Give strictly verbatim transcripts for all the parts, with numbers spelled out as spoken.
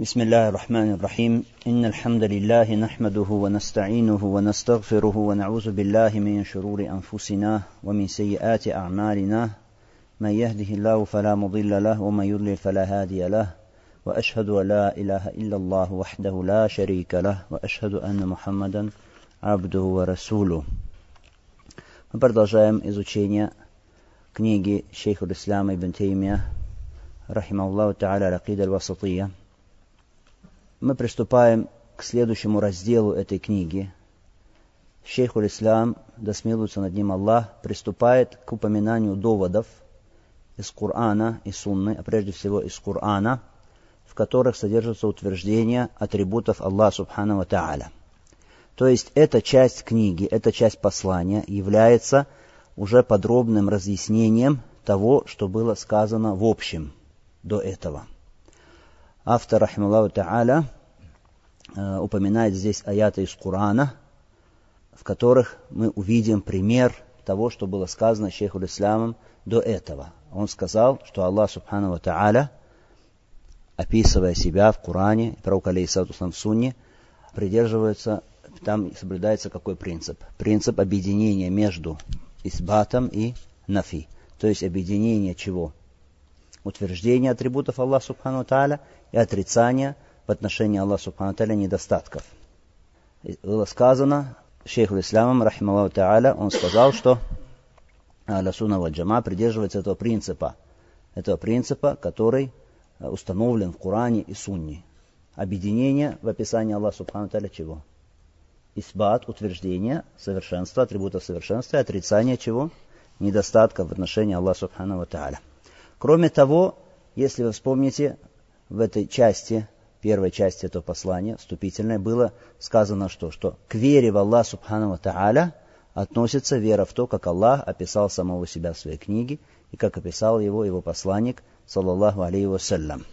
بسم الله الرحمن الرحيم إن الحمد لله نحمده ونستعينه ونستغفره ونعوذ بالله من شرور أنفسنا ومن سيئات أعمالنا من يهده الله فلا مضل له ومن يضلل فلا هادي له وأشهد أن لا إله إلا الله وحده لا شريك له وأشهد أن محمدا عبده ورسوله. Мы продолжаем изучение книги шейха ислама ибн Таймия рахимахуллаху та'аля аль-Акида аль-Васатия. Мы приступаем к следующему разделу этой книги. Шейх аль-Ислам, да смилуется над ним Аллах, приступает к упоминанию доводов из Корана и Сунны, а прежде всего из Корана, в которых содержатся утверждения атрибутов Аллаха субхану ва та'аля. То есть эта часть книги, эта часть послания является уже подробным разъяснением того, что было сказано в общем до этого. Автор, рахималлаху та'аля, упоминает здесь аяты из Корана, в которых мы увидим пример того, что было сказано шейху ислямом до этого. Он сказал, что Аллах субхану ва та'аля, описывая себя в Коране, пророк алейхиссалату вассалам в Сунне, придерживается, там соблюдается какой принцип? Принцип объединения между исбатом и нафи. То есть объединение чего? Утверждение атрибутов Аллаха субхану ва та'аля и отрицание в отношении Аллаха субхану ва та'аля недостатков. И было сказано шейху ислямом, рахималлаху та'аля, он сказал, что ахлю сунна валь джама придерживается этого принципа, этого принципа, который установлен в Коране и Сунне. Объединение в описании Аллаха субхану ва та'аля чего? Исбат, утверждение совершенства, атрибутов совершенства, и отрицание чего? Недостатков в отношении Аллаха субхану ва та'аля. Кроме того, если вы вспомните, в этой части, первой части этого послания, вступительной, было сказано, что, что к вере в Аллаха субхану ва та'аля относится вера в то, как Аллах описал самого себя в своей книге, и как описал его его посланник, саллаллаху алейхи вассалям.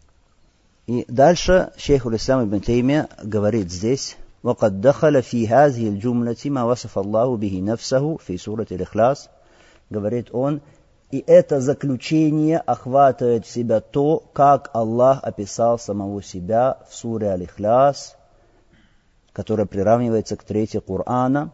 И дальше шейх аль-Ислам ибн Таймия говорит здесь: وَقَدْ دَخَلَ فِي هَذِهِ الْجُمْلَةِ مَا وَصَفَ اللَّهُ بِهِ نَفْسَهُ فِي سُورَةِ الْإِخْلَاصِ. Говорит он, и это заключение охватывает в себя то, как Аллах описал самого себя в суре Аль-Ихляс, которая приравнивается к третьей Корана.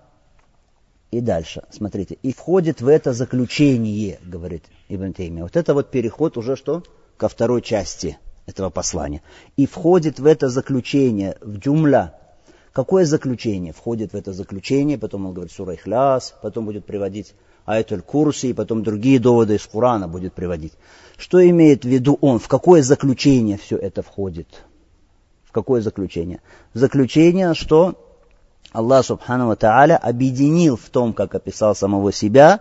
И дальше, смотрите, и входит в это заключение, говорит Ибн Таймия. Вот это вот переход уже что? Ко второй части этого послания. И входит в это заключение, в джумля. Какое заключение входит в это заключение? Потом он говорит сура Ихляс, потом будет приводить аятуль Курси, и потом другие доводы из Корана будет приводить. Что имеет в виду он? В какое заключение все это входит? В какое заключение? Заключение, что Аллах субхану ва та'аля объединил в том, как описал самого себя,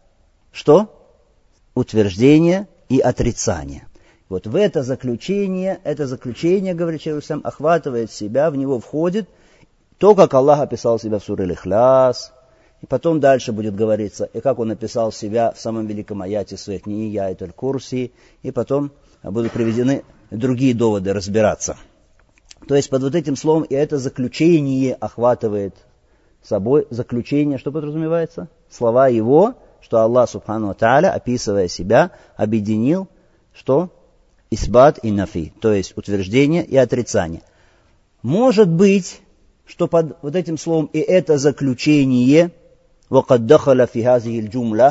что? Утверждение и отрицание. Вот в это заключение, это заключение, говорит шейх аль-Ислам, охватывает себя, в него входит то, как Аллах описал себя в суре Аль-Ихляс. И потом дальше будет говориться, и как он описал себя в самом великом аяте своей книги, аятуль Курси, и потом будут приведены другие доводы разбираться. То есть под вот этим словом и это заключение охватывает собой, заключение, что подразумевается? Слова его, что Аллах субхану ва та'аля, описывая себя, объединил, что? Исбат и нафи, то есть утверждение и отрицание. Может быть, что под вот этим словом и это заключение وَقَدْ دَخَلَ فِي هَذِهِ الْجُمْلَةِ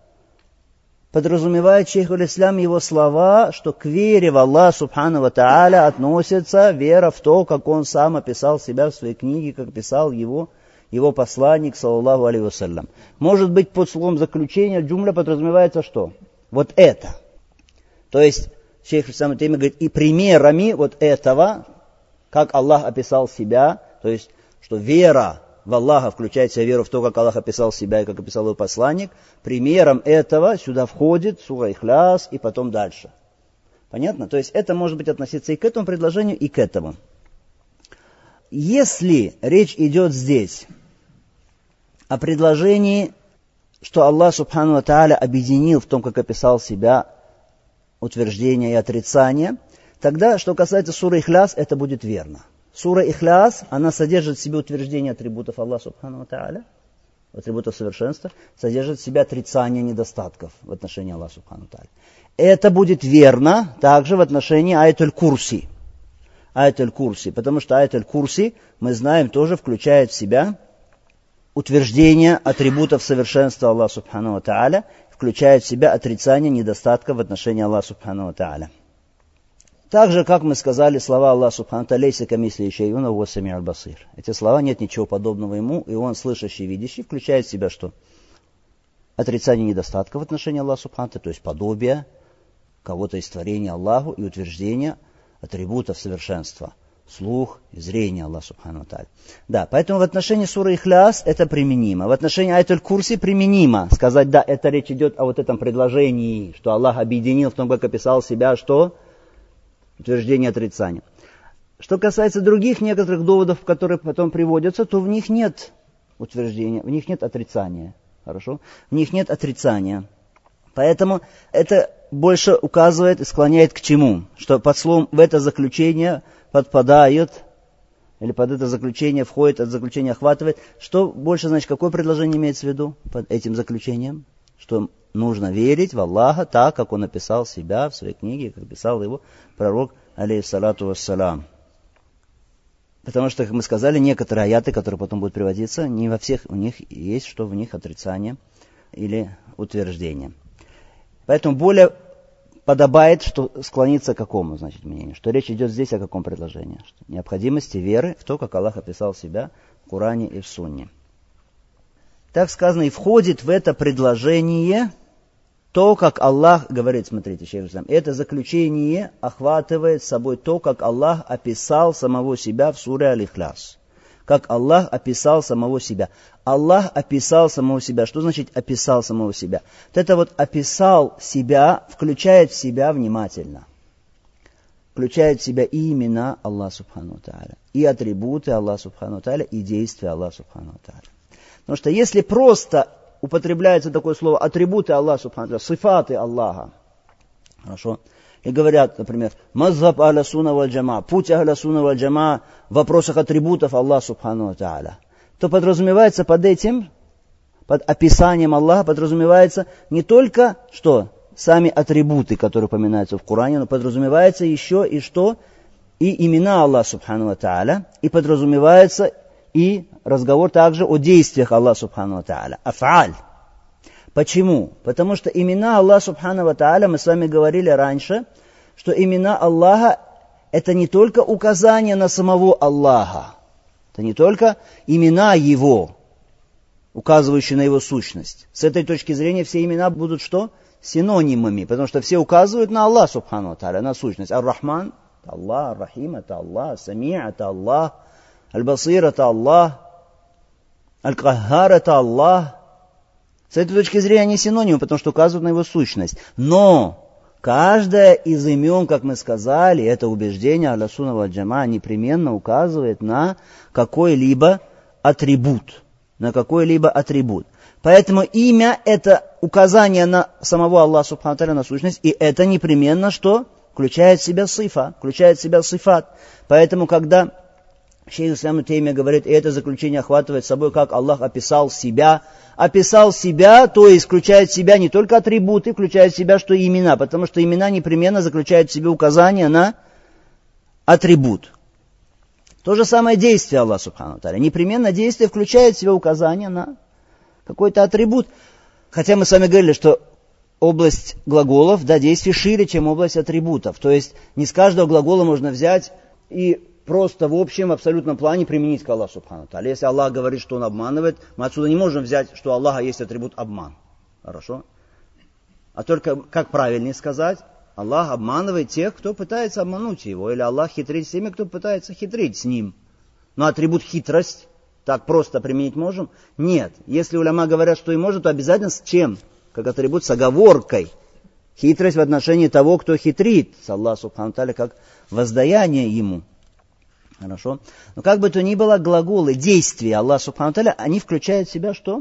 подразумевает шейх аль-Ислам его слова, что к вере в Аллаха субхану ва та'аля относится вера в то, как он сам описал себя в своей книге, как писал его, его посланник, саллаллаху алейхи вассалям. Может быть, под словом заключение джумля подразумевается что? Вот это. То есть шейх аль-Ислам говорит, и примерами вот этого, как Аллах описал себя, то есть, что вера в Аллаха включает в себя веру в то, как Аллах описал себя и как описал его посланник, примером этого сюда входит сура Ихляс и потом дальше. Понятно? То есть это может быть относиться и к этому предложению, и к этому. Если речь идет здесь о предложении, что Аллах субхану ва та'аля объединил в том, как описал себя, утверждение и отрицание, тогда, что касается суры Ихляс, это будет верно. Сура Ихляс, она содержит в себе утверждение атрибутов Аллаха субхану ва та'аля, атрибутов совершенства, содержит в себе отрицание недостатков в отношении Аллаха субхану ва та'аля. Это будет верно также в отношении аятуль Курси. аят аль-Курси? Потому что аят аль-Курси, мы знаем, тоже включает в себя утверждение атрибутов совершенства Аллаха Субхану ва Тааля, включает в себя отрицание недостатка в отношении Аллаха Субхану ва Тааля. Так же, как мы сказали, слова Аллаха Субхану ва Тааля, «Лейса камисли шай'ун ва хуа сами'уль басир». Эти слова, нет ничего подобного ему, и он слышащий, видящий, включает в себя что? Отрицание недостатка в отношении Аллаха Субхану ва Тааля, то есть подобие кого-то из творения Аллаху и утверждение атрибутов совершенства. Слух и зрение Аллаха Субхану ва Тааля. Да, поэтому в отношении суры Ихляс это применимо. В отношении аят аль-Курси применимо. Сказать, да, это речь идет о вот этом предложении, что Аллах объединил в том, как описал себя, что? Утверждение отрицания. Что касается других некоторых доводов, которые потом приводятся, то в них нет утверждения, в них нет отрицания. Хорошо? В них нет отрицания. Поэтому это больше указывает и склоняет к чему? Что под словом в это заключение подпадает, или под это заключение входит, это заключение охватывает. Что больше, значит, какое предложение имеется в виду под этим заключением? Что нужно верить в Аллаха так, как Он описал себя в своей книге, как описал его пророк, алейхиссалату вассалам. Потому что, как мы сказали, некоторые аяты, которые потом будут приводиться, не во всех у них есть, что в них отрицание или утверждение. Поэтому более подобает, что склониться к какому, значит, мнению? Что речь идет здесь о каком предложении? Что необходимости веры в то, как Аллах описал себя в Коране и в Сунне. Так сказано, и входит в это предложение то, как Аллах, говорит, смотрите, шейх Ислам, это заключение охватывает собой то, как Аллах описал самого себя в суре Аль-Ихляс. Как Аллах описал самого себя. Аллах описал самого себя. Что значит описал самого себя? Вот это вот описал себя включает в себя внимательно. Включает в себя и имена Аллаха Субхану ва Тааля, и атрибуты Аллаха Субхану ва Тааля, и действия Аллаха Субхану ва Тааля. Потому что если просто употребляется такое слово атрибуты Аллаха Субхану ва Тааля, сифаты Аллаха, хорошо, и говорят, например, мазхаб ахля сунна валь джама, путь ахля сунна валь джама в вопросах атрибутов Аллаха Субхану ва Тааля, то подразумевается под этим, под описанием Аллаха, подразумевается не только, что сами атрибуты, которые упоминаются в Коране, но подразумевается еще и что? И имена Аллаха Субхану ва Тааля, и подразумевается и разговор также о действиях Аллаха Субхану ва Тааля. Аф'аль. Почему? Потому что имена Аллаха Субхану ва Тааля, мы с вами говорили раньше, что имена Аллаха это не только указание на самого Аллаха, это не только имена Его, указывающие на Его сущность. С этой точки зрения все имена будут что? Синонимами, потому что все указывают на Аллаха Субхану ва Тааля, на сущность. Ар-Рахман – это Аллах, Ар-Рахим – это Аллах, Сами'ь – это Аллах, Аль-Басир – это Аллах, Аль-Каххар – это Аллах. С этой точки зрения они синонимы, потому что указывают на Его сущность. Но каждое из имен, как мы сказали, это убеждение ахля сунна валь джама непременно указывает на какой-либо атрибут. На какой-либо атрибут. Поэтому имя это указание на самого Аллаха Субхану ва Тааля, на сущность, и это непременно что? Включает в себя сифа, включает в себя сифат. Поэтому, когда шейх Ислам ибн Теймия говорит, и это заключение охватывает собой, как Аллах описал себя, описал себя, то есть включает в себя не только атрибуты, включает в себя, что и имена, потому что имена непременно заключают в себе указание на атрибут. То же самое действие Аллаха Субхану ва Тааля. Непременно действие включает в себя указание на какой-то атрибут. Хотя мы с вами говорили, что область глаголов, да, действий шире, чем область атрибутов. То есть не с каждого глагола можно взять и просто в общем, в абсолютном плане применить к Аллаху Субхану ва Тааля. Если Аллах говорит, что Он обманывает, мы отсюда не можем взять, что у Аллаха есть атрибут обман. Хорошо? А только, как правильнее сказать, Аллах обманывает тех, кто пытается обмануть Его. Или Аллах хитрит с теми, кто пытается хитрить с Ним. Но атрибут хитрость так просто применить можем? Нет. Если уляма говорят, что и может, то обязательно с чем? Как атрибут с оговоркой. Хитрость в отношении того, кто хитрит с Аллахом Субхану ва Тааля, как воздаяние Ему. Хорошо? Но как бы то ни было, глаголы, действия Аллаха Субхану ва Тааля, они включают в себя что?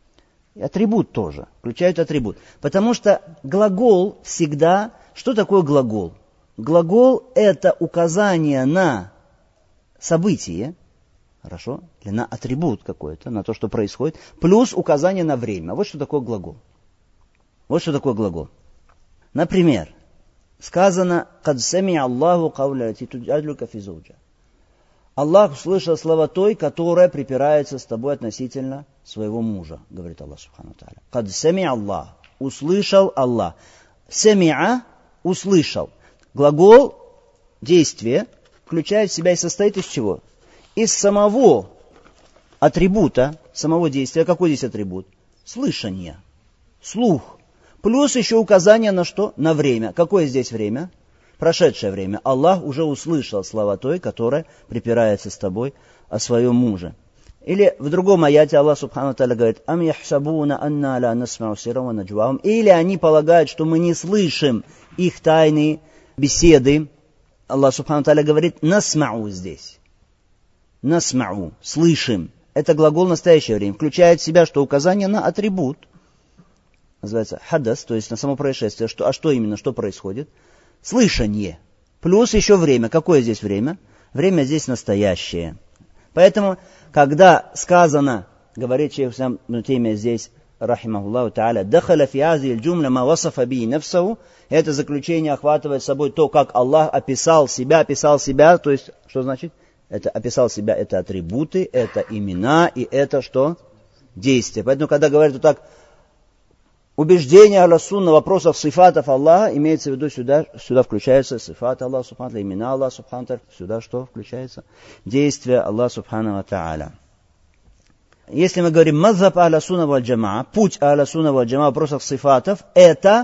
И атрибут тоже. Включают атрибут. Потому что глагол всегда... Что такое глагол? Глагол это указание на событие, хорошо? Или на атрибут какой-то, на то, что происходит, плюс указание на время. Вот что такое глагол. Вот что такое глагол. Например, сказано «Кад сами Аллаху кауля лати туджадлюка фи зауджа». Аллах услышал слова той, которая припирается с тобой относительно своего мужа, говорит Аллах субхану тааля. «Кад сами Аллах». Услышал Аллах. «Самиа» – услышал. Глагол действие включает в себя и состоит из чего? Из самого атрибута, самого действия. Какой здесь атрибут? Слышание, слух. Плюс еще указание на что? На время. Какое здесь время? Прошедшее время. Аллах уже услышал слова той, которая припирается с тобой о своем муже. Или в другом аяте Аллах субхану тааля говорит: «Ам яхсабуна анна ла насмау сиррахум ва наджвахум». Или они полагают, что мы не слышим их тайные беседы. Аллах субхану тааля говорит «насмау» здесь. «Насмау», слышим. Это глагол в настоящее время. Включает в себя что? Указание на атрибут. Называется хадас, то есть на само происшествие. Что, а что именно, что происходит? Слышание. Плюс еще время. Какое здесь время? Время здесь настоящее. Поэтому, когда сказано, говорит шейх Ислам ибн Теймия здесь, рахимахуллаху тааля, «Дахаля фи ази аль-джумля ма васафа би нафсаху», это заключение охватывает собой то, как Аллах описал себя, описал себя, то есть, что значит? Это описал себя, это атрибуты, это имена, и это что? Действия. Поэтому, когда говорят вот так, убеждение Ахля Сунна на вопросах сифатов Аллаха, имеется в виду сюда, сюда включается сифат Аллаха субхану тааля, имена Аллаха субхану тааля, сюда что включается? Действие Аллаха субхану тааля. Если мы говорим мазхаб Ахля Сунна валь джамаа, путь Ахля Сунна валь джамаа в вопросах сифатов, это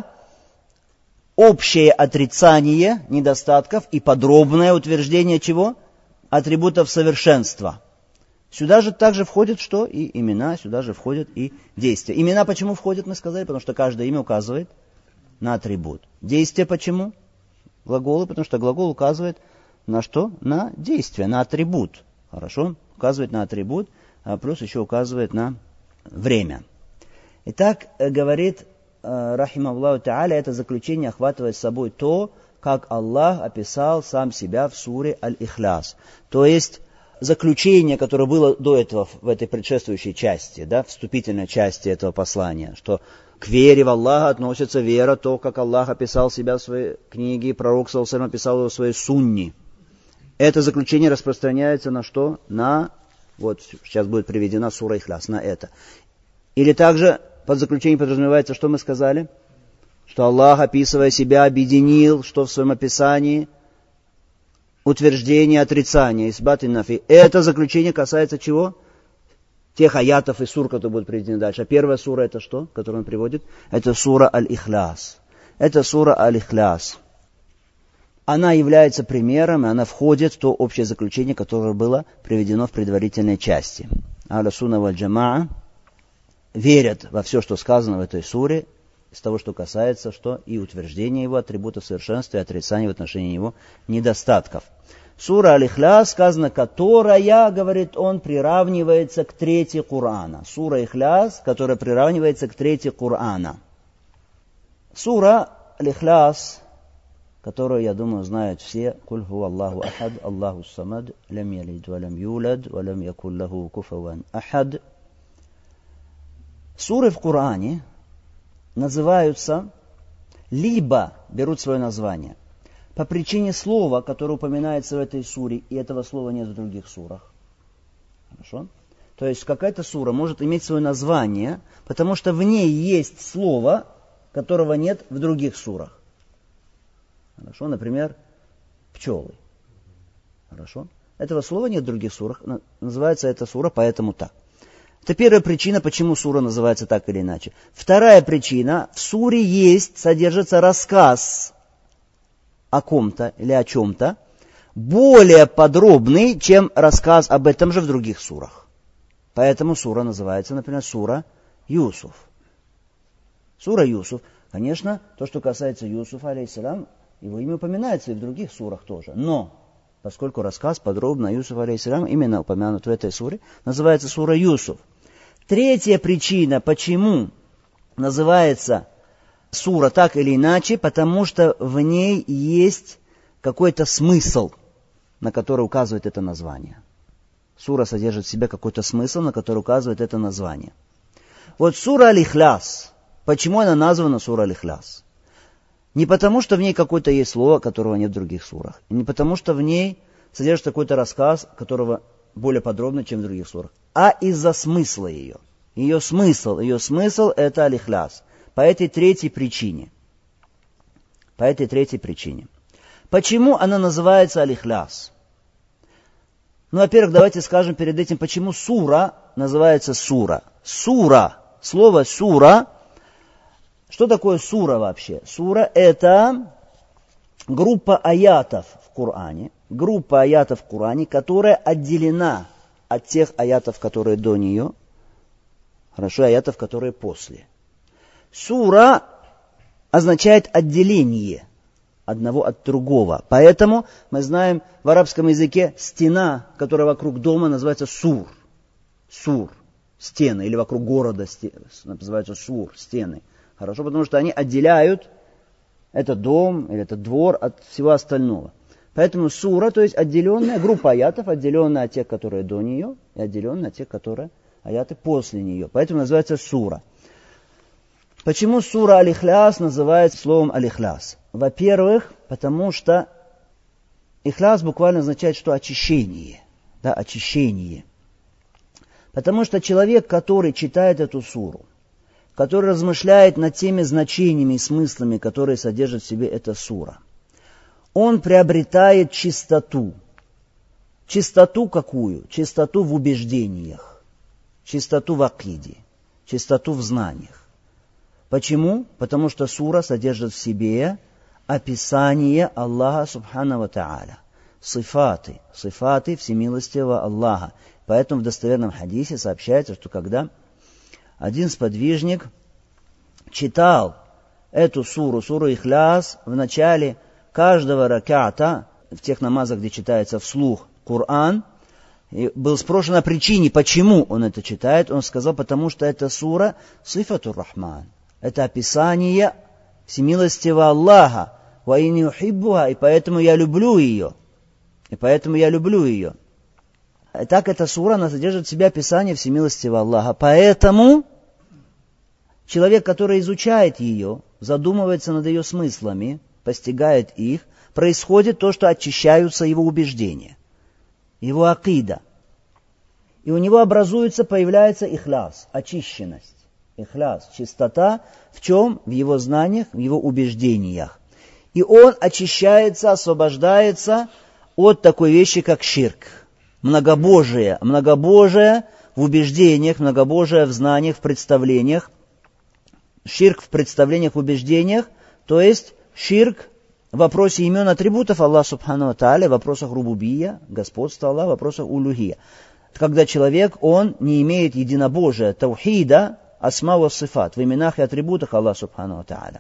общее отрицание недостатков и подробное утверждение чего? Атрибутов совершенства. Сюда же также входит что? И имена, сюда же входят и действия. Имена почему входят, мы сказали? Потому что каждое имя указывает на атрибут. Действия почему? Глаголы, потому что глагол указывает на что? На действие, на атрибут. Хорошо? Указывает на атрибут, а плюс еще указывает на время. Итак, говорит рахимахуллаху тааля, это заключение охватывает собой то, как Аллах описал сам себя в суре Аль-Ихляс. То есть заключение, которое было до этого в этой предшествующей части, да, вступительной части этого послания, что к вере в Аллаха относится вера, то, как Аллах описал себя в своей книге, пророк саллаллаху алейхи ва саллям описал его в своей сунне. Это заключение распространяется на что? На, вот сейчас будет приведена сура Ихляс, на это. Или также под заключением подразумевается, что мы сказали? Что Аллах, описывая себя, объединил, что в своем описании утверждение, отрицание, исбат и нафи. Это заключение касается чего? Тех аятов и сур, которые будут приведены дальше. А первая сура это что, которую он приводит? Это сура Аль-Ихляс. Это сура Аль-Ихляс. Она является примером, и она входит в то общее заключение, которое было приведено в предварительной части. Ахля Сунна валь джамаа верят во все, что сказано в этой суре, из того, что касается, что и утверждения его атрибутов совершенства, и отрицания в отношении его недостатков. Сура Аль-Ихляс сказано, которая, говорит он, приравнивается к трети Корана. Сура Ихляс, которая приравнивается к трети Корана. Сура Аль-Ихляс, которую, я думаю, знают все. Куль ху Аллаху ахад, Аллаху самад, лям ялид, валям юлад, валям якун лаху куфаван ахад. Суры в Коране называются, либо берут свое название по причине слова, которое упоминается в этой суре, и этого слова нет в других сурах. Хорошо? То есть какая-то сура может иметь свое название, потому что в ней есть слово, которого нет в других сурах. Хорошо? Например, пчелы. Хорошо? Этого слова нет в других сурах. Называется эта сура поэтому так. Это первая причина, почему сура называется так или иначе. Вторая причина, в суре есть, содержится рассказ о ком-то или о чем-то, более подробный, чем рассказ об этом же в других сурах. Поэтому сура называется, например, сура Юсуф. Сура Юсуф. Конечно, то, что касается Юсуфа, алейхиссалям, его имя упоминается и в других сурах тоже. Но, поскольку рассказ подробно о Юсуфе, алейхиссалям, именно упомянут в этой суре, называется сура Юсуф. Третья причина, почему называется сура так или иначе, потому что в ней есть какой-то смысл, на который указывает это название. Сура содержит в себе какой-то смысл, на который указывает это название. Вот сура Аль-Ихляс. Почему она названа сура Аль-Ихляс? Не потому, что в ней какое-то есть слово, которого нет в других сурах. И не потому, что в ней содержится какой-то рассказ, которого более подробно, чем в других сурах. А из-за смысла ее. Ее смысл, ее смысл – это аль-Ихляс. По этой третьей причине. По этой третьей причине. Почему она называется аль-Ихляс? Ну, во-первых, давайте скажем перед этим, почему сура называется сура. Сура, слово сура. Что такое сура вообще? Сура – это группа аятов в Коране, группа аятов в Коране, которая отделена от тех аятов, которые до нее, хорошо, аятов, которые после. Сура означает отделение одного от другого. Поэтому мы знаем в арабском языке стена, которая вокруг дома, называется сур. Сур, стены, или вокруг города называется сур, стены. Хорошо, потому что они отделяют этот дом или этот двор от всего остального. Поэтому сура, то есть отделенная группа аятов, отделенная от тех, которые до нее, и отделенная от тех, которые аяты после нее. Поэтому называется сура. Почему сура Аль-Ихляс называется словом Аль-Ихляс? Во-первых, потому что Ихляс буквально означает, что очищение. Да, очищение. Потому что человек, который читает эту суру, который размышляет над теми значениями и смыслами, которые содержит в себе эта сура, он приобретает чистоту. Чистоту какую? Чистоту в убеждениях, чистоту в акиде, чистоту в знаниях. Почему? Потому что сура содержит в себе описание Аллаха Субхану ва Тааля. Сифаты, сифаты всемилостивого Аллаха. Поэтому в достоверном хадисе сообщается, что когда один сподвижник читал эту суру, суру Ихляс, в начале каждого раката, в тех намазах, где читается вслух Коран, и был спрошен о причине, почему он это читает. Он сказал, потому что эта сура Сифатур Рахман. Это описание всемилостивого Аллаха. Ва инни ухиббуха, и поэтому я люблю ее. И поэтому я люблю ее. Так эта сура, она содержит в себе описание всемилостивого Аллаха. Поэтому человек, который изучает ее, задумывается над ее смыслами, постигает их, происходит то, что очищаются его убеждения, его акида. И у него образуется, появляется ихляс, очищенность. Ихляс, чистота в чем? В его знаниях, в его убеждениях. И он очищается, освобождается от такой вещи, как ширк. Многобожие. Многобожие в убеждениях, многобожие в знаниях, в представлениях. Ширк в представлениях, в убеждениях. То есть ширк в вопросе имен атрибутов Аллаха Субхану ва Тааля, в вопросах рубубия, господства Аллаха, в вопросах улухия. Когда человек, он не имеет единобожия, таухида, асма ва сифат, в именах и атрибутах Аллаха Субхану ва Тааля.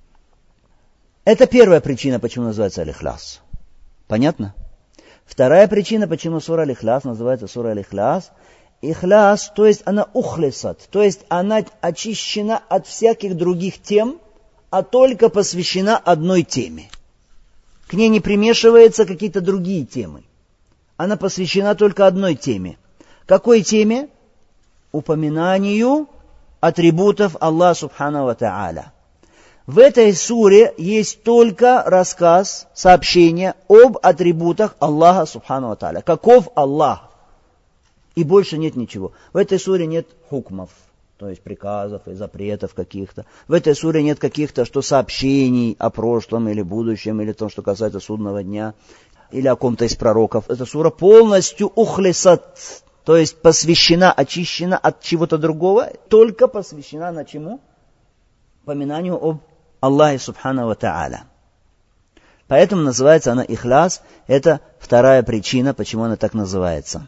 Это первая причина, почему называется Аль-Ихляс. Понятно? Вторая причина, почему сура Аль-Ихляс называется сура Аль-Ихляс. Ихляс, то есть она ухлисат, то есть она очищена от всяких других тем, а только посвящена одной теме. К ней не примешиваются какие-то другие темы. Она посвящена только одной теме. Какой теме? Упоминанию атрибутов Аллаха Субхану ва Тааля. В этой суре есть только рассказ, сообщение об атрибутах Аллаха Субхану ва Тааля. Каков Аллах? И больше нет ничего. В этой суре нет хукмов, то есть приказов и запретов каких-то. В этой суре нет каких-то что сообщений о прошлом или будущем, или том, что касается судного дня, или о ком-то из пророков. Эта сура полностью ухлисат, то есть посвящена, очищена от чего-то другого, только посвящена на чему? Упоминанию об Аллахе Субхану ва Тааля. Поэтому называется она Ихляс. Это вторая причина, почему она так называется.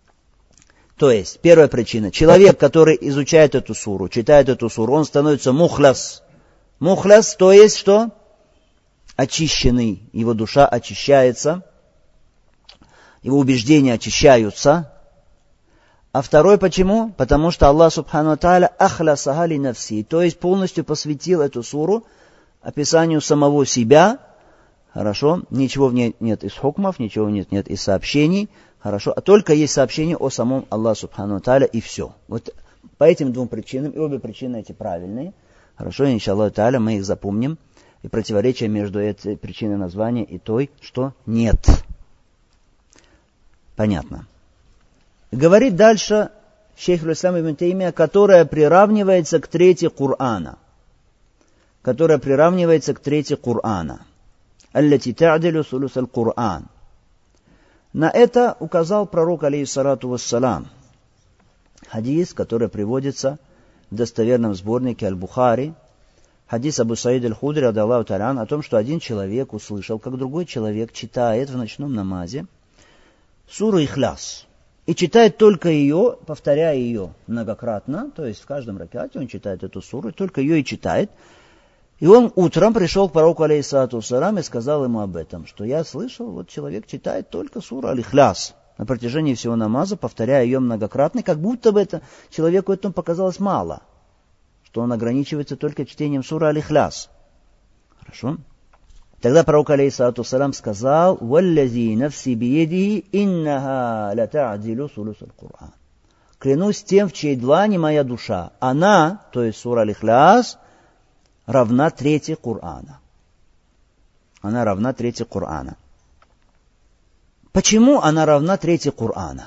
То есть, первая причина. Человек, который изучает эту суру, читает эту суру, он становится мухляс. Мухляс, то есть что? Очищенный. Его душа очищается. Его убеждения очищаются. А второй почему? Потому что Аллах Субхану ва Тааля ахлясаха ли нафси, то есть полностью посвятил эту суру описанию самого себя. Хорошо, ничего в ней нет из хукмов, ничего в ней нет из сообщений. Хорошо, а только есть сообщение о самом Аллахе Субхану ва Тааля и все. Вот по этим двум причинам, и обе причины эти правильные. Хорошо, иншаллаху тааля, мы их запомним. и противоречие между этой причиной названия и той, что нет. Понятно. Говорит дальше шейх аль-Ислам ибн Таймия, которая приравнивается к трети Корана. Которая приравнивается к трети Корана. Аллати та'дилю сулус аль-Коран. На это указал пророк, алейхиссалату вассалам. Хадис, который приводится в достоверном сборнике Аль-Бухари. Хадис Абу Саид аль-Худри, радиаллаху та'аля ан, о том, что один человек услышал, как другой человек читает в ночном намазе суру Ихляс. И читает только ее, повторяя ее многократно, то есть в каждом ракате он читает эту суру, только ее и читает. И он утром пришел к пророку, алейхиссалату вассалам, и сказал ему об этом, что я слышал, вот человек читает только суру Аль-Ихляс на протяжении всего намаза, повторяя ее многократно, как будто бы это человеку этому показалось мало, что он ограничивается только чтением суры Аль-Ихляс. Хорошо? Тогда пророк, алейхиссалату вассалам, сказал: «Валлази нафси биедихи иннаха ла та'дилю сулус аль-Кур'ан». Клянусь тем, в чьей длани моя душа. Она, то есть сура Аль-Ихляс, равна трети Корана. Она равна трети Корана. Почему она равна трети Корана?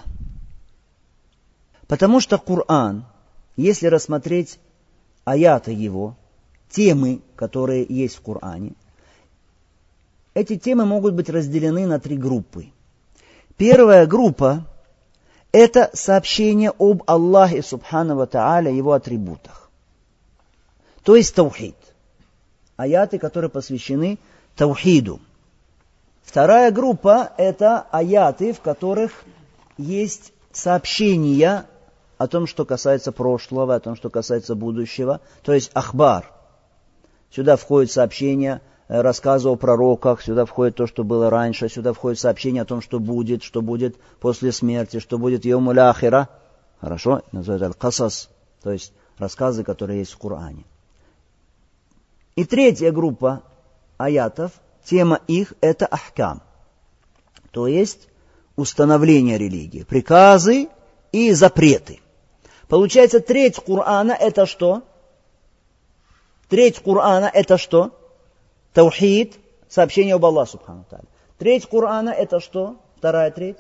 Потому что Коран, если рассмотреть аяты его, темы, которые есть в Коране, эти темы могут быть разделены на три группы. Первая группа – это сообщение об Аллахе Субхану ва Та'аля, его атрибутах. То есть таухид. Аяты, которые посвящены таухиду. Вторая группа – это аяты, в которых есть сообщения о том, что касается прошлого, о том, что касается будущего, то есть ахбар. Сюда входит сообщение, рассказы о пророках, сюда входит то, что было раньше, сюда входит сообщение о том, что будет, что будет после смерти, что будет йомуль ахира. Хорошо? Называется аль-касас, то есть рассказы, которые есть в Коране. И третья группа аятов, тема их – это ахкам, то есть установление религии, приказы и запреты. Получается, треть Корана – это что? Треть Корана – это что? Таухид, сообщение об Аллахе Субхану ва Тааля. Треть Корана – это что? Вторая треть?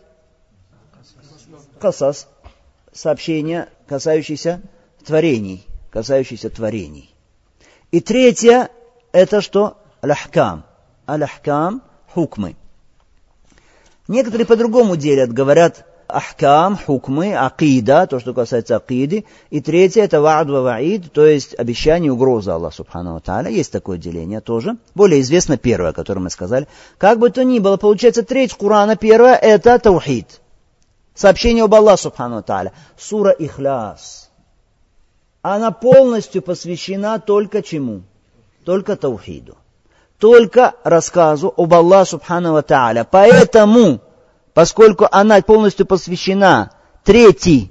Касас, сообщение, касающееся творений, касающееся творений. И третье – это что? Аль-Ахкам. Аль-Ахкам – хукмы. Некоторые по-другому делят, говорят ахкам, хукмы, акида, то, что касается акиды. И третье – это ва'д ва ва'ид, то есть обещание и угроза Аллаха Субхану ва Тааля. Есть такое деление тоже. Более известно первое, которое мы сказали. Как бы то ни было, получается, треть Корана, первое – это таухид. Сообщение об Аллахе Субхану ва Тааля. Сура Ихляс. Она полностью посвящена только чему? Только таухиду. Только рассказу об Аллахе Субхану ва Тааля. Поэтому, поскольку она полностью посвящена трети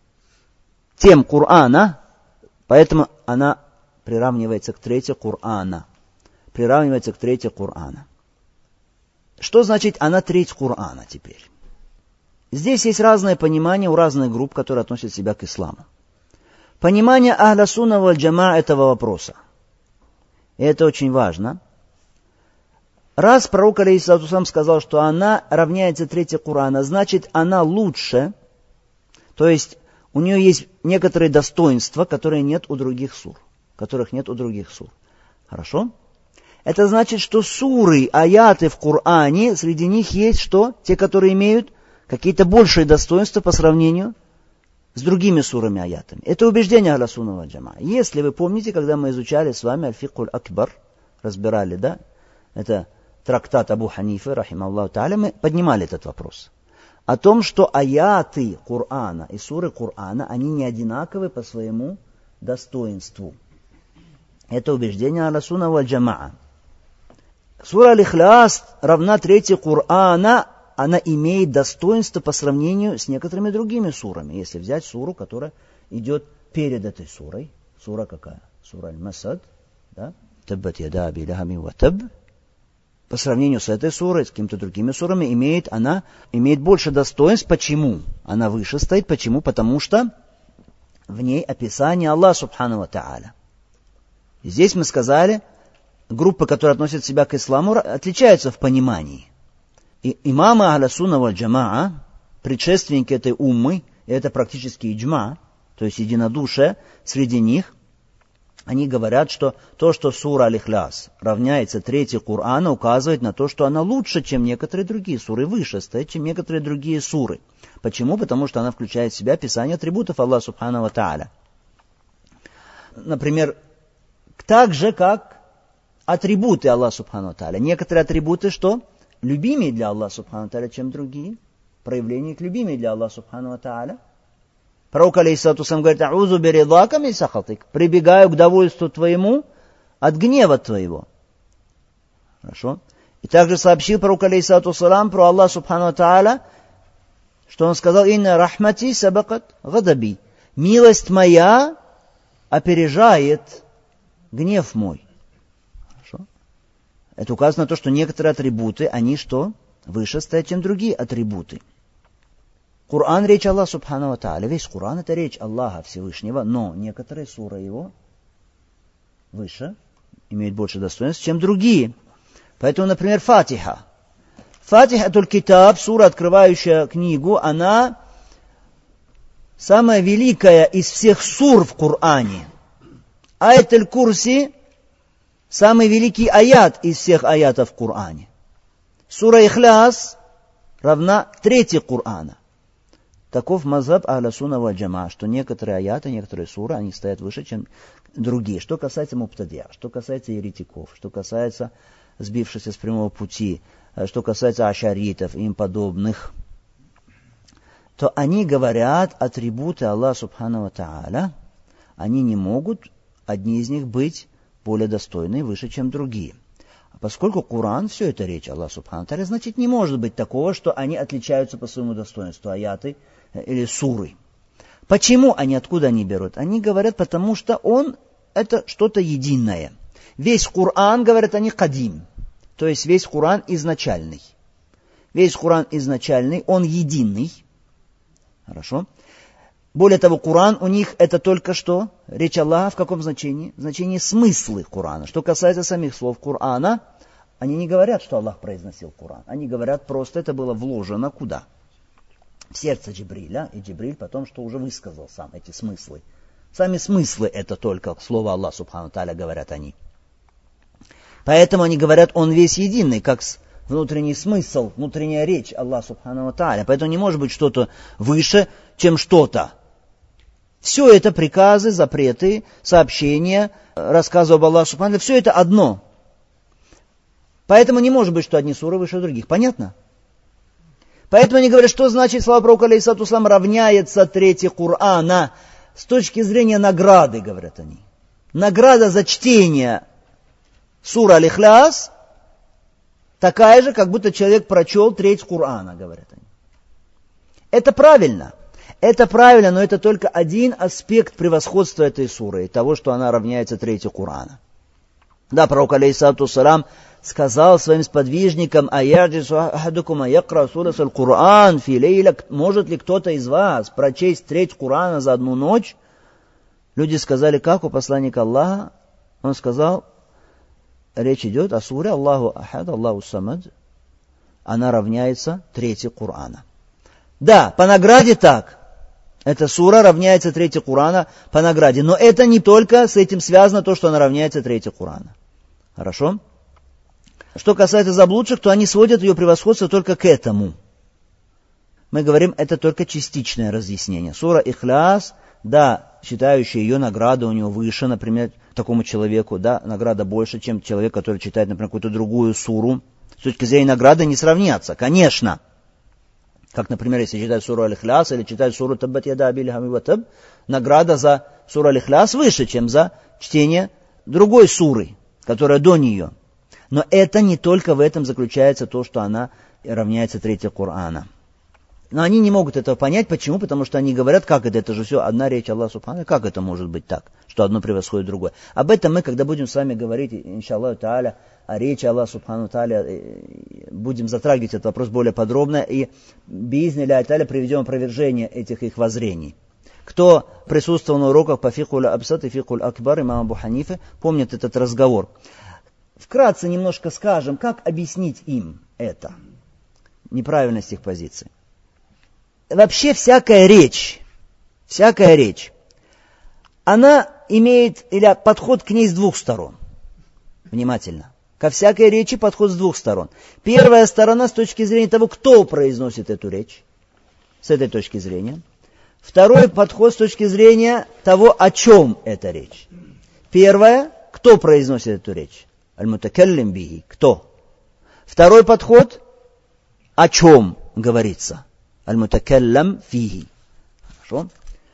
тем Корана, поэтому она приравнивается к трети Корана. Приравнивается к трети Корана. Что значит она треть Корана теперь? Здесь есть разное понимание у разных групп, которые относят себя к исламу. Понимание ахля сунна валь джамаа этого вопроса. И это очень важно. Раз пророк, алейхиссалату вассалам, сказал, что она равняется трети Корана, значит, она лучше, то есть у нее есть некоторые достоинства, которые нет у других сур, которых нет у других сур. Хорошо? Это значит, что суры, аяты в Коране, среди них есть что? Те, которые имеют какие-то большие достоинства по сравнению с другими сурами, аятами. Это убеждение ахля сунна валь джамаа. Если вы помните, когда мы изучали с вами аль-фикхуль акбар, разбирали, да, это трактат Абу Ханифы, рахимахуллаху тааля, мы поднимали этот вопрос. О том, что аяты Корана и суры Корана, они не одинаковы по своему достоинству. Это убеждение ахля сунна валь джамаа. Сура Аль-Ихляс равна трети Корана, она имеет достоинство по сравнению с некоторыми другими сурами. Если взять суру, которая идет перед этой сурой. Сура какая? Сура Аль-Масад. Да? Таббат яда аби лахабин ва таб. По сравнению с этой сурой, с какими-то другими сурами, имеет, она имеет больше достоинств. Почему? Она выше стоит. Почему? Потому что в ней описание Аллаха Субхану ва Тааля. И здесь мы сказали, группы, которые относят себя к исламу, отличаются в понимании. И имамы Ахля Сунна валь Джамаа, предшественники этой уммы, и это практически иджма, то есть единодушие среди них, они говорят, что то, что сура Аль-Ихляс равняется трети Корана, указывает на то, что она лучше, чем некоторые другие суры, выше стоит, чем некоторые другие суры. Почему? Потому что она включает в себя описание атрибутов Аллаха Субхану ва Тааля. Например, так же, как атрибуты Аллаха Субхану ва Тааля. Некоторые атрибуты, что любимее для Аллаха Субхану ва Тааля, чем другие. Проявления их любимее для Аллаха Субхану ва Тааля. Пророк алейхиссалату вассалям говорит: «Аузу биридака мин сахатик». Прибегаю к довольству твоему от гнева твоего. Хорошо. И также сообщил пророк алейхиссалату вассалям про Аллаха Субхану ва Тааля, что он сказал: «Инна рахмати сабакат гадаби». Милость моя опережает гнев мой. Хорошо. Это указано на то, что некоторые атрибуты, они что? Выше стоят, чем другие атрибуты. Коран — речь Аллаха Субхану ва Тааля. Весь Коран — это речь Аллаха Всевышнего, но некоторые суры его выше, имеют больше достоинств, чем другие. Поэтому, например, Фатиха. Фатиха Туль Китаб, сура, открывающая книгу, она самая великая из всех сур в Коране. Аят Аль-Курси — самый великий аят из всех аятов в Коране. Сура Ихляс равна трети Корана. Таков мазхаб Ахля Сунна валь Джамаа, что некоторые аяты, некоторые суры, они стоят выше, чем другие. Что касается мубтадиа, что касается еретиков, что касается сбившихся с прямого пути, что касается ашаритов и им подобных, то они говорят, атрибуты Аллаха Субхану ва Тааля, они не могут, одни из них, быть более достойны и выше, чем другие. А поскольку Коран, все это речь Аллаха Субхану ва Тааля, значит, не может быть такого, что они отличаются по своему достоинству, аяты или суры. Почему они, откуда они берут? Они говорят, потому что он это что-то единое. Весь Коран, говорят они, кадим. То есть весь Коран изначальный. Весь Коран изначальный, он единый. Хорошо. Более того, Коран у них это только что? Речь Аллаха в каком значении? В значении смыслы Корана. Что касается самих слов Корана, они не говорят, что Аллах произносил Коран. Они говорят, просто это было вложено куда? В сердце Джибриля, и Джибриль потом что уже высказал сам эти смыслы. Сами смыслы это только слово Аллах Субхану Тааля, говорят они. Поэтому они говорят, он весь единый, как внутренний смысл, внутренняя речь Аллаха Субхану Тааля. Поэтому не может быть что-то выше, чем что-то. Все это приказы, запреты, сообщения, рассказы об Аллахе Субхану Тааля, все это одно. Поэтому не может быть, что одни суры выше других. Понятно? Поэтому они говорят, что значит слова пророка алейхиссалату вассалям равняется трети Корана с точки зрения награды, говорят они. Награда за чтение сура Аль-Ихляс такая же, как будто человек прочел треть Корана, говорят они. Это правильно. Это правильно, но это только один аспект превосходства этой суры, того, что она равняется трети Корана. Да, пророк алейхиссалату вассалям сказал своим сподвижникам: «Аяджису ахадукум аякра сурасаль Коран фи лейля». Может ли кто-то из вас прочесть треть Корана за одну ночь? Люди сказали, как у посланника Аллаха? Он сказал, речь идет о суре Аллаху ахад, Аллаху самад. Она равняется трети Корана. Да, по награде так. Эта сура равняется трети Корана по награде. Но это не только с этим связано то, что она равняется трети Корана. Хорошо? Что касается заблудших, то они сводят ее превосходство только к этому. Мы говорим, это только частичное разъяснение. Сура Ихляс, да, считающая ее награду у него выше, например, такому человеку, да, награда больше, чем человек, который читает, например, какую-то другую суру. С точки зрения награды не сравнятся, конечно. Как, например, если читать суру Аль-Ихляс или читать суру Таббат яда аби лахаб ва таб, награда за суру Аль-Ихляс выше, чем за чтение другой суры, которая до нее. Но это не только в этом заключается то, что она равняется трети Корана. Но они не могут этого понять. Почему? Потому что они говорят, как это, это же все одна речь Аллаха Субхану. Как это может быть так, что одно превосходит другое? Об этом мы, когда будем с вами говорить, иншаллаху тааля, о речи Аллаха Субхану тааля, будем затрагивать этот вопрос более подробно и биизни-ллахи тааля приведем опровержение этих их воззрений. Кто присутствовал на уроках по фикху аль-абсат и фикху аль-акбар имама Абу Ханифы, помнит этот разговор. вкратце немножко скажем, как объяснить им это, неправильность их позиции. Вообще всякая речь, всякая речь, она имеет, или подход к ней с двух сторон. Внимательно. Ко всякой речи подход с двух сторон. Первая сторона с точки зрения того, кто произносит эту речь, с этой точки зрения. Второй подход с точки зрения того, о чем эта речь. Первое, кто произносит эту речь? Аль-мутакаллим бихи, кто? Второй подход, о чем говорится? Аль-мутакаллам фихи. Хорошо?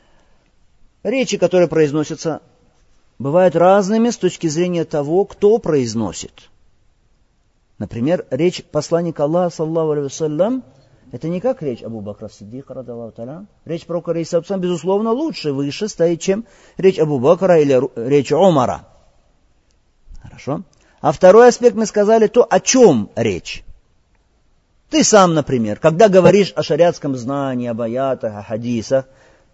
Речи, которые произносятся, бывают разными с точки зрения того, кто произносит. Например, речь посланника Аллаха, саллаллаху алейхи вассалям, это не как речь Абу Бакра Сиддика, радаллаху та'аля. Речь пророка, алейхиссалям, безусловно, лучше, выше стоит, чем речь Абу Бакра или речь Умара. Хорошо? А второй аспект мы сказали, то, о чем речь. Ты сам, например, когда говоришь о шариатском знании, об аятах, о хадисах,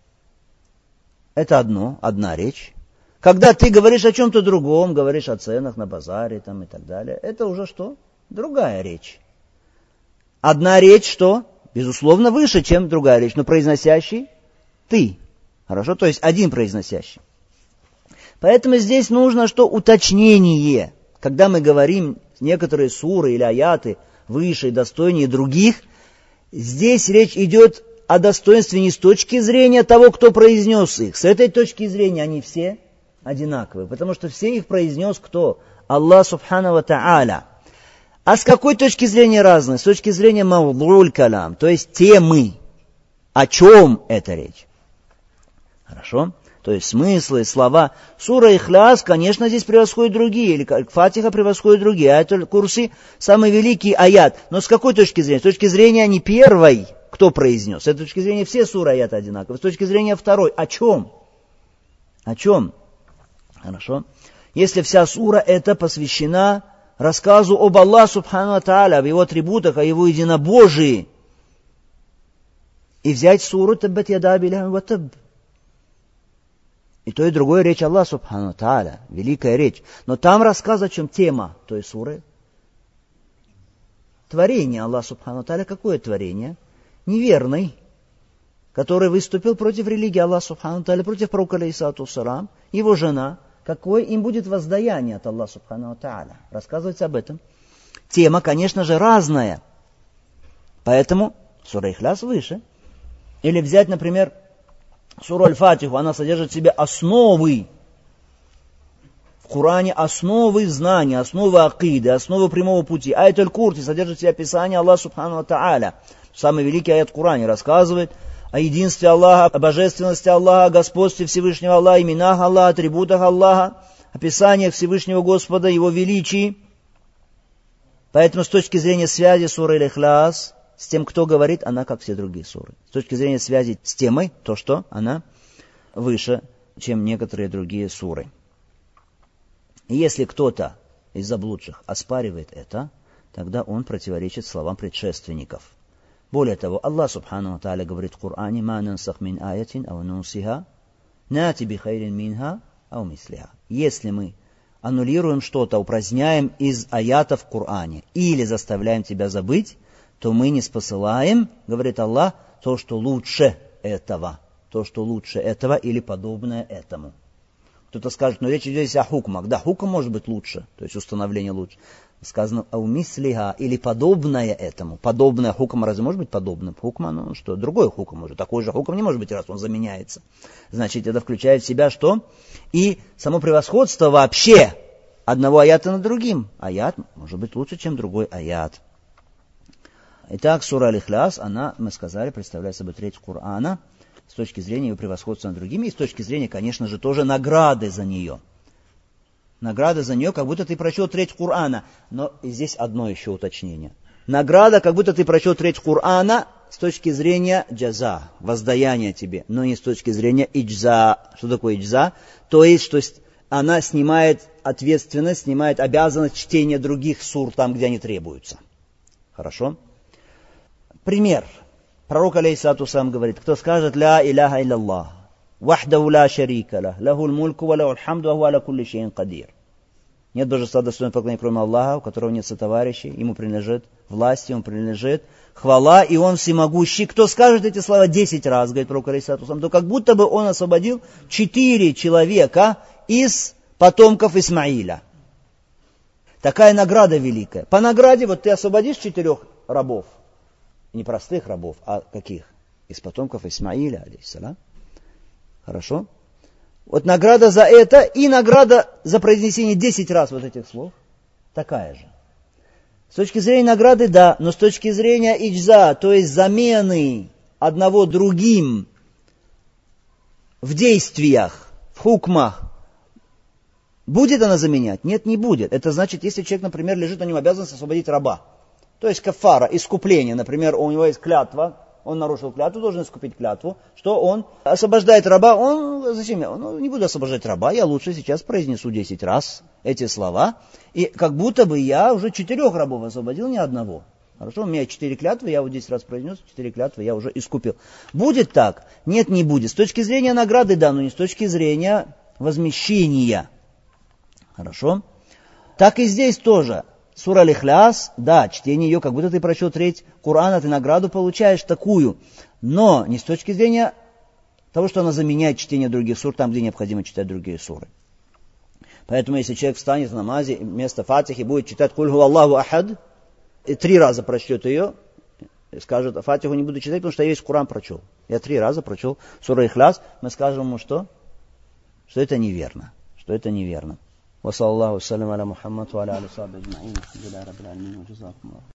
это одно, одна речь. Когда ты говоришь о чем-то другом, говоришь о ценах на базаре там, и так далее, это уже что? Другая речь. Одна речь, что? Безусловно, выше, чем другая речь, но произносящий ты. Хорошо? То есть один произносящий. Поэтому здесь нужно что? Уточнение. Когда мы говорим некоторые суры или аяты выше и достойнее других, здесь речь идет о достоинстве не с точки зрения того, кто произнес их. С этой точки зрения они все одинаковые, потому что все их произнес кто? Аллах субхану ва та'аля. А с какой точки зрения разные? С точки зрения мавдуль калам, то есть темы. О чем эта речь? Хорошо? То есть смыслы, слова. Сура Ихляс, конечно, здесь превосходят другие, или Фатиха превосходят другие. Аятуль Курси самый великий аят. Но с какой точки зрения? С точки зрения не первой, кто произнес. С этой точки зрения все суры аяты одинаковые. С точки зрения второй, о чем? О чем? Хорошо. Если вся сура эта посвящена рассказу об Аллахе субхану ва тааля, об его атрибутах, о его единобожии, и взять суру «Таббат яда аби лахаб ва табб». И то, и другое речь Аллаха субхану ва тааля, великая речь. Но там рассказ, о чем тема той суры. Творение Аллаха субхану ва тааля. Какое творение? Неверный, который выступил против религии Аллаха субхану ва тааля, против пророка алейхиссалату вассалам, его жена. Какое им будет воздаяние от Аллаха субхану ва тааля? Рассказывается об этом. Тема, конечно же, разная. Поэтому сура Ихляс выше. Или взять, например, суру Аль-Фатиху, она содержит в себе основы. В Коране основы знания, основы акиды, основы прямого пути. Аят Аль-Курси содержит в себе описание Аллаха субхану ва тааля. Самый великий аят в Коране рассказывает о единстве Аллаха, о божественности Аллаха, о господстве Всевышнего Аллаха, именах Аллаха, атрибутах Аллаха, описаниях Всевышнего Господа, Его величии. Поэтому с точки зрения связи суры Аль-Ихляс с тем, кто говорит, она как все другие суры. С точки зрения связи с темой, то что она выше, чем некоторые другие суры. И если кто-то из заблудших оспаривает это, тогда он противоречит словам предшественников. Более того, Аллах субхану ва тааля говорит в Коране: «Ма нансах мин аятин ау нусиха, нати би хайрин минха ау мислиха». Если мы аннулируем что-то, упраздняем из аятов в Коране или заставляем тебя забыть, то мы не спосылаем, говорит Аллах, то, что лучше этого. То, что лучше этого или подобное этому. Кто-то скажет, но речь идет здесь о хукмах. Да, хукм может быть лучше, то есть установление лучше. Сказано ау мислиха или подобное этому. Подобное хукм разве может быть подобным? Хукма, ну что, другой хукм может. Такой же хукм не может быть, раз он заменяется. Значит, это включает в себя что? И само превосходство вообще одного аята над другим. Аят может быть лучше, чем другой аят. Итак, сура Аль-Ихляс, она, мы сказали, представляет собой треть Корана с точки зрения ее превосходства над другими и с точки зрения, конечно же, тоже награды за нее. Награда за нее, как будто ты прочел треть Корана. Но и здесь одно еще уточнение. Награда, как будто ты прочел треть Корана с точки зрения джаза, воздаяния тебе, но не с точки зрения иджза. Что такое иджза? То есть, что она снимает ответственность, снимает обязанность чтения других сур там, где они требуются. Хорошо? Пример. Пророк алейхиссалату вассалам говорит, кто скажет «Ля иляха илляллах, вахдаху ла шарика лах, лахул мульку ва лахул хамду ва хуа аля кулли шейин кадир». Нет божества достойного поклонения, кроме Аллаха, у которого нет сотоварищей, ему принадлежит власть, ему принадлежит хвала, и он всемогущий. Кто скажет эти слова десять раз, говорит пророк алейхиссалату вассалям, то как будто бы он освободил четыре человека из потомков Исмаиля. Такая награда великая. По награде вот ты освободишь четырех рабов, не простых рабов, а каких? Из потомков Исмаиля, алейхиссалам. Хорошо? Вот награда за это и награда за произнесение десять раз вот этих слов такая же. С точки зрения награды, да, но с точки зрения иджза, то есть замены одного другим в действиях, в хукмах, будет она заменять? Нет, не будет. Это значит, если человек, например, лежит, на нем обязанность освободить раба. То есть кафара, искупление, например, у него есть клятва, он нарушил клятву, должен искупить клятву, что он освобождает раба, он, зачем я, ну, не буду освобождать раба, я лучше сейчас произнесу десять раз эти слова, и как будто бы я уже четырех рабов освободил, не одного. Хорошо, у меня четыре клятвы, я вот десять раз произнес, четыре клятвы я уже искупил. Будет так? Нет, не будет. С точки зрения награды, да, но не с точки зрения возмещения. Хорошо? Так и здесь тоже. Сура Аль-Ихляс, да, чтение ее, как будто ты прочел треть Корана, ты награду получаешь такую. Но не с точки зрения того, что она заменяет чтение других сур, там, где необходимо читать другие суры. Поэтому, если человек встанет в намазе, вместо фатихи будет читать «Куль ху Аллаху ахад», и три раза прочтет ее, и скажет, фатиху не буду читать, потому что я весь Коран прочел. Я три раза прочел Сура Аль-Ихляс, мы скажем ему, что? Что это неверно. Что это неверно. وصلى الله وسلم على محمد وعلى آله وصحبه أجمعين الحمد لله رب العالمين وجزاكم الله